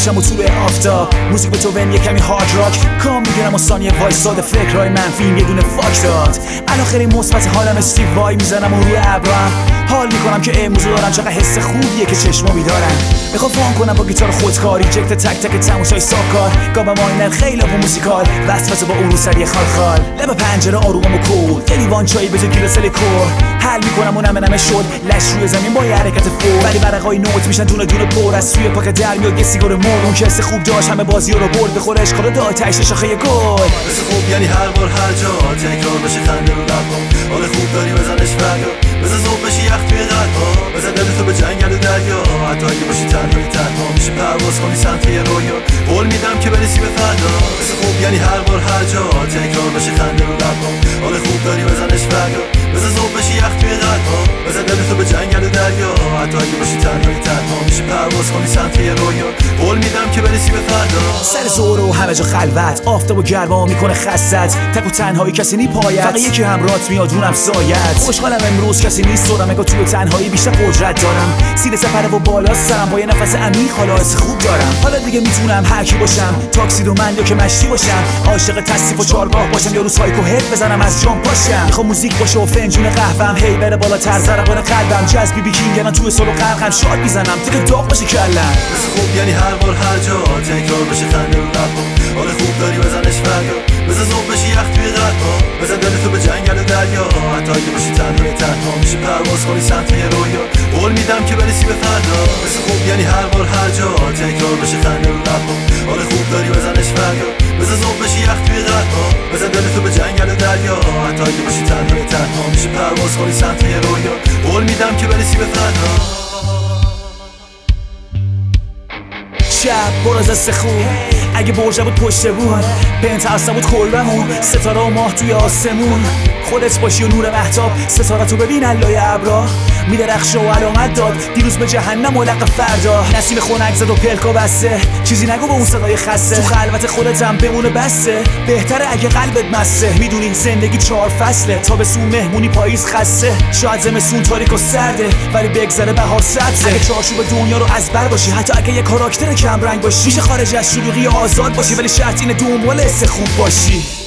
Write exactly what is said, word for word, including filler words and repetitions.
میشم و تو به آفتاب موزیک به تو بهم یه کمی هارد راک کام میگیرم و ثانیه وایساده فکرهای منفیم یه دونه فاک داد الان خیلی مثبت حالم استیو وای میزنم و روی ابرم حال میکنم که امروز دارم چقدر حس خوبیه که چشما بیدارن میخوام فان کنم با گیتار خودکاری جکت تک تک تماشای ساکار گام ماینر خیلی با موزیکال وسوسه با عروسری خال خال لب پنجره آرومم و کول یه لیوان چای به تو گیلاس لیکور حل میکنم و نمه نمه شد لش روی زمین با یه حرکت فور ولی ورقای نوت میشن دونه دونه پر از سوی پاک در میاد یه سیگار مر اون کسی خوب داشت همه بازی‌ها رو برد بخوره اشکال داد تهش شاخه گل مثل خوب یعنی هر بار هر جا تکرار بشه خنده رو لبام حال خوب داری بزنش فردا بزن ذوق بشی یخ توی قلبا بزن دل تو به جنگل و دریا حتی اگه باشی تنهایی تنها میشه پرواز کنی سمت یه رویا قول میدم که برسی به فردا مثل خوب یعنی هر بار هر جا تکرار بشه خنده رو لبام حال خوب داری بزنش فردا بزن ذوق بشی یخ توی قلبا بزن دل تو به جنگل و دریا حتی اگه باشی تنهایی تنها میشه پرواز کنی سمت یه رویا قول میدم که برسی به فردا سر زور و همه جا خلوت آفتاب و گرما میکنه خست تک و تنهایی کسی نی پایت فقط یکی همراهت میاد اونم سایت خوشحالم امروز کسی نیست دورم اگه توی تنهایی بیشتر قدرت دارم سینه سپره و بالا سرم با یه نفس عمیق حالا حس خوب دارم حالا دیگه میتونم هر کی باشم تاکسی دو من یا که مشتی باشم عاشق تصیف و چارگاه باشم یا رو سایکو هد بزنم از جام پاشم میخوام موزیک باشه و فنجون قهوه‌ام هی بره بالاتر ضربان قلبم جاز بی بی کینگ تو سولو قلقم شاد میزنم دیگه داغ بشه کلم مثل خوب یعنی هر بار هر جا تکرار بشه خنده رو لبام حال خوب داری بزنش فردا بزن ذوق بشی یخ توی قلبا بزن دل تو به جنگل و دریا حتی اگه باشی تنهایی تنها میشه پرواز کنی سمت یه رویا قول میدم که برسی به فردا مثل خوب یعنی هر بار هر جا تکرار بشه خنده رو لبام حال خوب داری بزنش فردا بزن ذوق بشی یخ توی قلبا بزن دل تو به جنگل و دریا حتی اگه باشی تنهایی تنها میشه پرواز کنی سمت یه رویا قول میدم که برسی به فردا شب برو از دست خوب اگه برجه بود پشته بود پنت هسته بود کلبمون ستاره و ماه توی آسمون خودت باشی و نور مهتاب ستاره تو ببین علای ابرا میدرخشه و علامت داد دیروز به جهنم و لق فردا نسیم خنک زد و پلکا بسته چیزی نگو به اون صدای خسته تو خلوت خودتم بمونه بسته بهتره اگه قلبت مسته میدونی زندگی چهار فصله تابستون مهمونی پاییز خسته شاید زمستون تاریک و سرده ولی بگذره بهار سبزه اگه چارچوب دنیا رو از بر باشی حتی اگه یه کاراکتر کم رنگ باشی میشه خارج از شلوغی آزاد باشی ولی شرط اینه دنبال حس خوب باشی